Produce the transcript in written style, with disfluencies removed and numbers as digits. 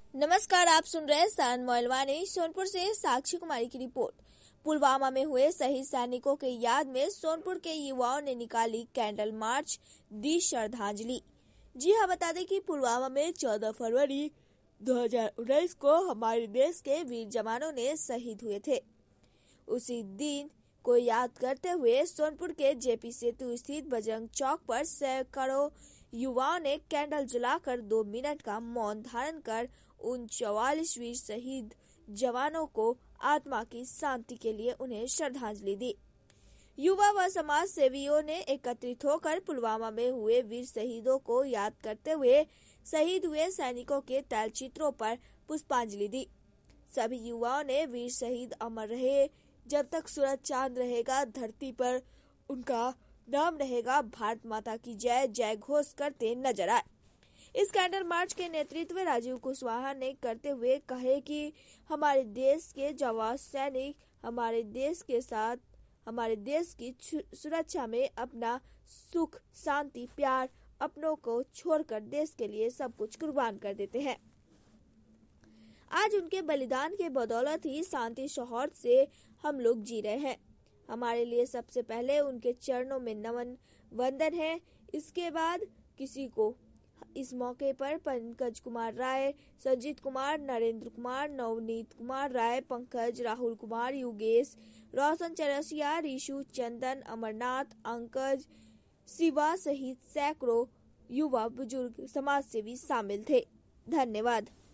नमस्कार, आप सुन रहे हैं सन मोइलवानी। सोनपुर से साक्षी कुमारी की रिपोर्ट। पुलवामा में हुए शहीद सैनिकों के याद में सोनपुर के युवाओं ने निकाली कैंडल मार्च, दी श्रद्धांजलि। जी हाँ, बता दें कि पुलवामा में 14 फरवरी 2019 को हमारे देश के वीर जवानों ने शहीद हुए थे। उसी दिन को याद करते हुए सोनपुर के जेपी सेतु स्थित बजरंग चौक पर सैकड़ों युवाओं ने कैंडल जलाकर 2 मिनट का मौन धारण कर उन 44 वीर शहीद जवानों को आत्मा की शांति के लिए उन्हें श्रद्धांजलि दी। युवा व समाज सेवियों ने एकत्रित होकर पुलवामा में हुए वीर शहीदों को याद करते हुए शहीद हुए सैनिकों के तैलचित्रों पर पुष्पांजलि दी। सभी युवाओं ने वीर शहीद अमर रहे, जब तक सूरज चांद रहेगा धरती पर उनका नाम रहेगा, भारत माता की जय जय घोष करते नजर आए। इस कैंडल मार्च के नेतृत्व राजीव कुशवाहा ने करते हुए कहे कि हमारे देश के जवान सैनिक हमारे देश के साथ हमारे देश की सुरक्षा में अपना सुख, शांति, प्यार अपनों को छोड़कर देश के लिए सब कुछ कुर्बान कर देते हैं। आज उनके बलिदान के बदौलत ही शांति सौहार्द से हम लोग जी रहे हैं। हमारे लिए सबसे पहले उनके चरणों में नमन वंदन है। इसके बाद किसी को इस मौके पर पंकज कुमार राय, संजीत कुमार, नरेंद्र कुमार, नवनीत कुमार राय, पंकज, राहुल कुमार, योगेश, रोशन चरसिया, ऋषु, चंदन, अमरनाथ, अंकज, शिवा सहित सैकड़ों युवा, बुजुर्ग, समाजसेवी शामिल थे। धन्यवाद।